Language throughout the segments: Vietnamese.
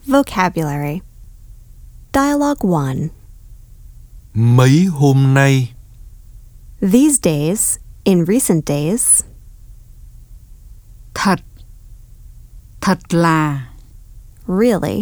Vocabulary. Dialogue 1. Mấy hôm nay, These days, in recent days. Thật. Thật là. Really.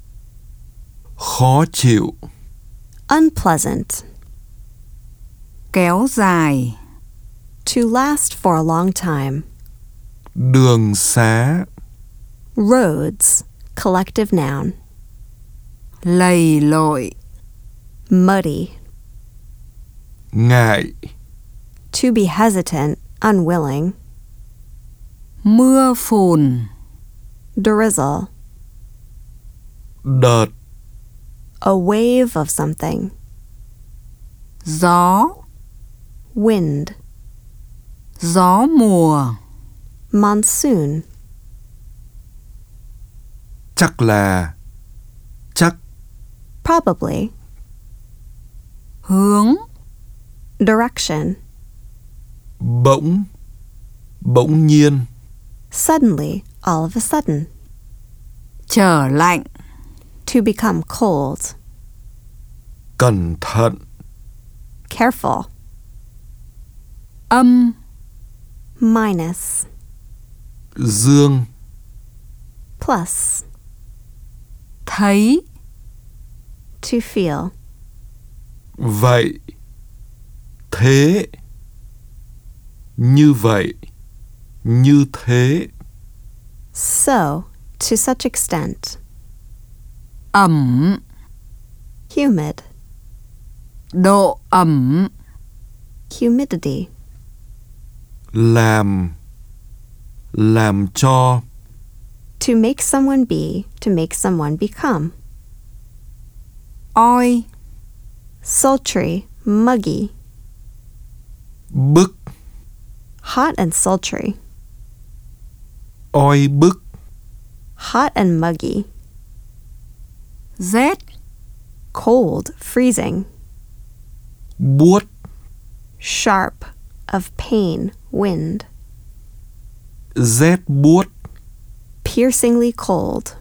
khó chịu, Unpleasant. Kéo dài. To last for a long time. đường xá, Roads, collective noun. Lầy lội. Muddy. ngại, To be hesitant, unwilling. Mưa phùn. Drizzle. đợt, A wave of something. Gió. Wind. Gió mùa. Monsoon. chắc là, chắc, Probably. Hướng. Direction. bỗng, bỗng nhiên, Suddenly, all of a sudden. Trở lạnh. To become cold. cẩn thận, Careful. Âm. Minus. dương, Plus. Thấy. To feel. vậy, thế, như vậy, như thế, So, to such extent. Ẩm. Humid. Độ ẩm. Humidity. làm cho, To make someone be, to make someone become. Oi. Sultry, muggy. bức, Hot and sultry. oi bức, Hot and muggy. Rét. Cold, freezing. buốt, Sharp, of pain, wind. rét buốt, Piercingly cold.